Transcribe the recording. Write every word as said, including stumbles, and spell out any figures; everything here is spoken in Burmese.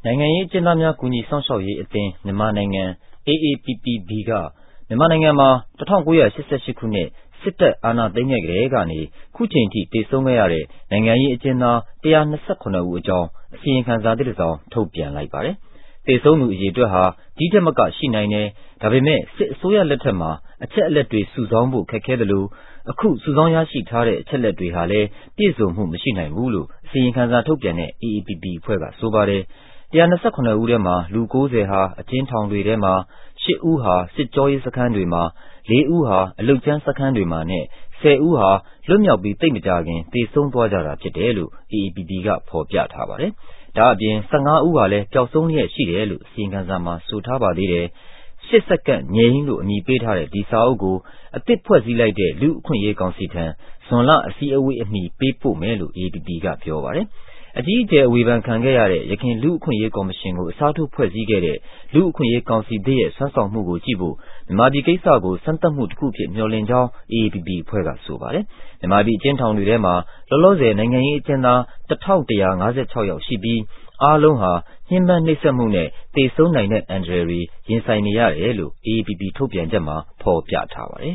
နိုင်ငံရေးအကျဉ်းသားများကူညီစောင့်ရှောက်ရေးအသင်းမြန်မာနိုင်ငံ A A P P B ကမြန်မာနိုင်ငံမှာ၁၉၈၈ခုနှစ်စစ်တပ်အာဏာသိမ်းခဲ့ကတည်းကနေခုချိန်ထိသေဆုံးခဲ့ရတဲ့နိုင်ငံရေးအကျဉ်းသား၁၂၇ဦးအကြောင်းအစီရင်ခံစာသစ်တစ်စောင်ထုတ်ပြန်လိုက်ပါတယ်။သေဆုံးသူအရေအတွက်ဟာဒီထက်မကရှိနိုင်တယ်။ဒါပေမဲ့စစ်အစိုးရလက်ထက်မှာအချက်အလက်တွေစုဆောင်းဖို့ခက်ခဲသလိုအခုစုဆောင်းရရှိထားတဲ့အချက်အလက်တွေဟာလည်းပြည့်စုံမှုမရှိနိုင်ဘူးလို့အစီရင်ခံစာထုတ်ပြန်တဲ့ A A P P အဖွဲ့ကဆိုပါတယ်။၁၂၇ဦးထဲမှာလူ၉၀ဟာအကျဉ်းထောင်တွေထဲမှာ၈ဦးဟာစစ်ကြောရေးစခန်းတွေမှာ၄ဦးဟာအလုပ်ကျန်းစခန်းတွေမှာနဲ့၁၀ဦးဟာလွတ်မြောက်ပြီးသိပ်မကြာခင်သေဆုံးသွားကြတာဖြစ်တယ်လို့ A A P P ကဖော်ပြထားပါတယ်။ဒါအပြင်၁၅ဦးဟာလည်းပျောက်ဆုံးလျက်ရှိတယ်လို့အစီရင်ခံစာမှာဆိုထားပါသေးတယ်။ရှစ်စက္ကန့်ငြိမ်းလို့အမည်ပေးထားတဲ့ဒီစာအုပ်ကိုအသစ်ဖွဲ့စည်းလိုက်တဲ့လူ့အခွင့်အရေးကောင်စီထံဇွန်လအစည်းအဝေးအမီပေးပို့မယ်လို့ A A P P ကပြောပါတယ်။အကြီးအကျယ်အဝေဖန်ခံခဲ့ရတဲ့ရခိုင်လူ့အခွင့်အရေးကော်မရှင်ကိုအစားထိုးဖွဲ့စည်းခဲ့တဲ့လူ့အခွင့်အရေးကောင်စီသစ်ရဲ့ဆွမ်းဆောင်မှုကိုကြည့်ဖို့မြန်မာပြည်ကိစ္စကိုစမ်းသပ်မှုတစ်ခုဖြစ်မျှော်လင့်ကြောင်း A A P P အဖွဲ့ကဆိုပါတယ်။မြန်မာပြည်အကျဉ်းထောင်တွေထဲမှာလောလောဆယ်နိုင်ငံရေးအကျဉ်းသားတစ်ထောင်တစ်ရာငါးဆယ်ခြောက်ယောက်ရှိပြီးအားလုံးဟာညှဉ်းပန်းနှိပ်စက်မှုနဲ့သေဆုံးနိုင်တဲ့အန္တရာယ်တွေရင်ဆိုင်နေရတယ်လို့ A A P P ထုတ်ပြန်ချက်မှာဖော်ပြထားပါတယ်